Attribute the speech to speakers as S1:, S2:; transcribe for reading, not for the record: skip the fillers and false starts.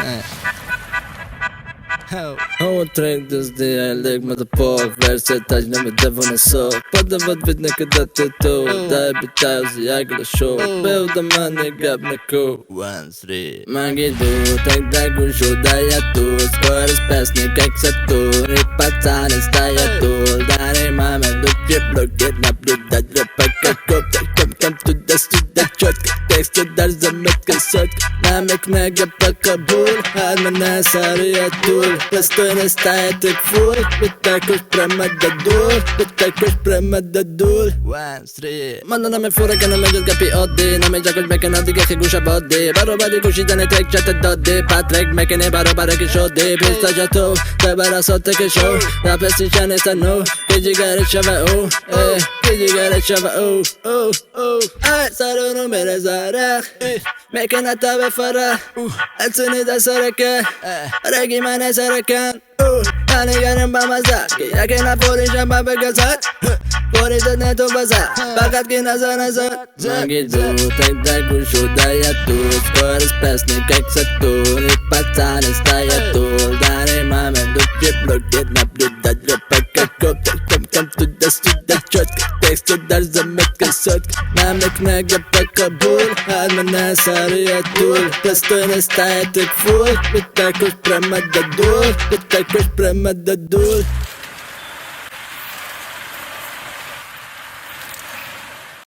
S1: هو تريك دزدي عليك ما تبوك فرسة تاجنا مدفون الصوت بدفت بدنا كده تتو داي بتاوزي ياقل الشو بيو دماني قابنا كو 1 3 ما قيدو تك داك وشو دايتو سكورس بسني كيك ستو ريباتان استايتو داري ما مندوك جيب جيتنا بلودا جربك كوب كم تدستو دا شوت تكست دار زمت كسوت نامك ميجا بكابول هاد من ناس طول بستون ستايتك فول بتاكل برمد الدول بتاكل برمد الدول 1 3 مانا نامي فورك انا مجد قبي قضي نامي جاكل بكنا دي قخي قوشا بودي بارو بادي قوشي داني تريك جات الدودي باتريك مكني بارو بارك شودي بيستا جاتو تبارا صوتك شو رابسي شاني سانو كيجي غاري شفا او كيجي غاري شفا او سارونو ميري زارخ مكنا تابي فرح السوني دا سركة رقي ماني سركان أنا قرن بمزاكي لكن فوري شبا بقصات فوري تدنيتو بزا فقط كي نزا ما قيدو تكدك وشو دايتو سكورس بسني كيك ستو ريباتان استايتو داري ما مندوك جيب جيتنا بلودا جربك كوب كم تدستو دا شوت تكستو دار زمت كسوت نامك ميجا بكابول هاد من ناس طول بستون ستايتك فول بتاكل برمد الدول بتاكل برمد الدول